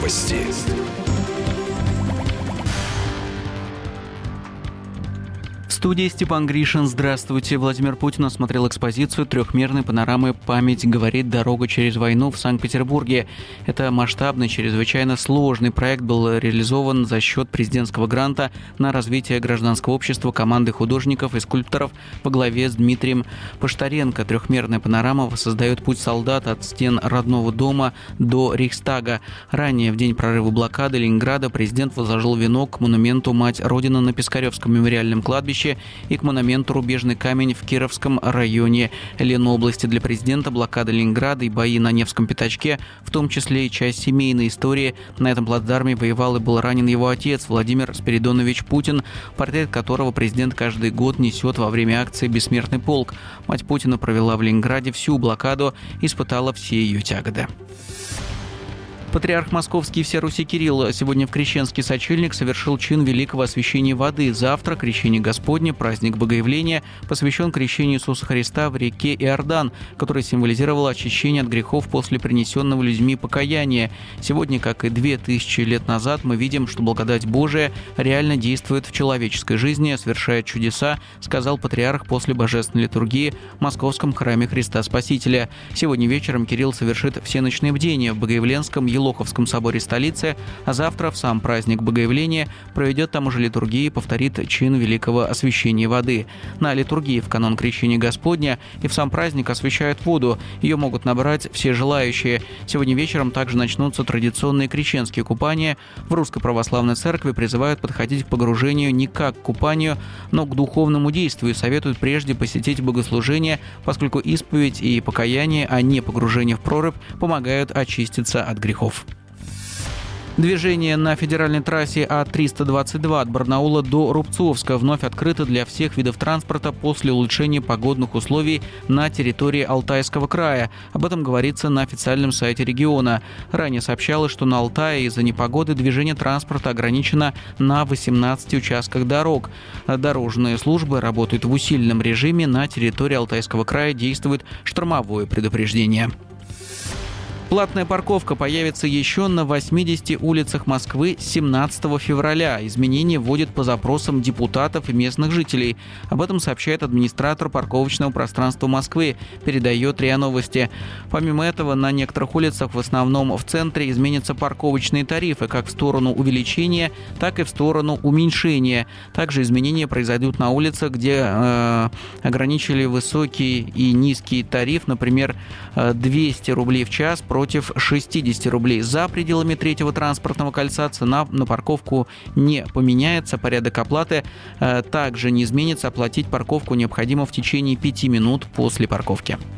Новости. В студии Степан Гришин. Здравствуйте. Владимир Путин осмотрел экспозицию трехмерной панорамы «Память говорит. Дорога через войну» в Санкт-Петербурге. Это масштабный, чрезвычайно сложный проект был реализован за счет президентского гранта на развитие гражданского общества команды художников и скульпторов во главе с Дмитрием Поштаренко. Трехмерная панорама воссоздает путь солдат от стен родного дома до Рейхстага. Ранее, в день прорыва блокады Ленинграда, президент возложил венок к монументу «Мать Родина» на Пискаревском мемориальном кладбище и к монументу «Рубежный камень» в Кировском районе Ленобласти. Для президента блокада Ленинграда и бои на Невском пятачке, в том числе и часть семейной истории. На этом плацдарме воевал и был ранен его отец Владимир Спиридонович Путин, портрет которого президент каждый год несет во время акции «Бессмертный полк». Мать Путина провела в Ленинграде всю блокаду, испытала все ее тяготы. Патриарх Московский и всея Руси Кирилл сегодня в Крещенский сочельник совершил чин великого освящения воды. Завтра крещение Господне, праздник Богоявления, посвящен крещению Иисуса Христа в реке Иордан, которая символизировала очищение от грехов после принесенного людьми покаяния. Сегодня, как и 2000 лет назад, мы видим, что благодать Божия реально действует в человеческой жизни, совершает чудеса, сказал патриарх после божественной литургии в Московском храме Христа Спасителя. Сегодня вечером Кирилл совершит всеночные бдения в Богоявленском Елоховском соборе столицы, а завтра в сам праздник Богоявления проведет там уже литургию и повторит чин великого освящения воды. На литургии в канон Крещения Господня и в сам праздник освящают воду. Ее могут набрать все желающие. Сегодня вечером также начнутся традиционные крещенские купания. В Русской Православной Церкви призывают подходить к погружению не как к купанию, но к духовному действию. Советуют прежде посетить богослужение, поскольку исповедь и покаяние, а не погружение в прорубь, помогают очиститься от грехов. Движение на федеральной трассе А-322 от Барнаула до Рубцовска вновь открыто для всех видов транспорта после улучшения погодных условий на территории Алтайского края. Об этом говорится на официальном сайте региона. Ранее сообщалось, что на Алтае из-за непогоды движение транспорта ограничено на 18 участках дорог. Дорожные службы работают в усиленном режиме. На территории Алтайского края действует штормовое предупреждение. Платная парковка появится еще на 80 улицах Москвы с 17 февраля. Изменения вводят по запросам депутатов и местных жителей. Об этом сообщает администратор парковочного пространства Москвы, передает РИА Новости. Помимо этого, на некоторых улицах, в основном в центре, изменятся парковочные тарифы как в сторону увеличения, так и в сторону уменьшения. Также изменения произойдут на улицах, где ограничили высокий и низкий тариф, например, 200 рублей в час против 60 рублей. За пределами третьего транспортного кольца цена на парковку не поменяется, порядок оплаты также не изменится. Оплатить парковку необходимо в течение 5 минут после парковки.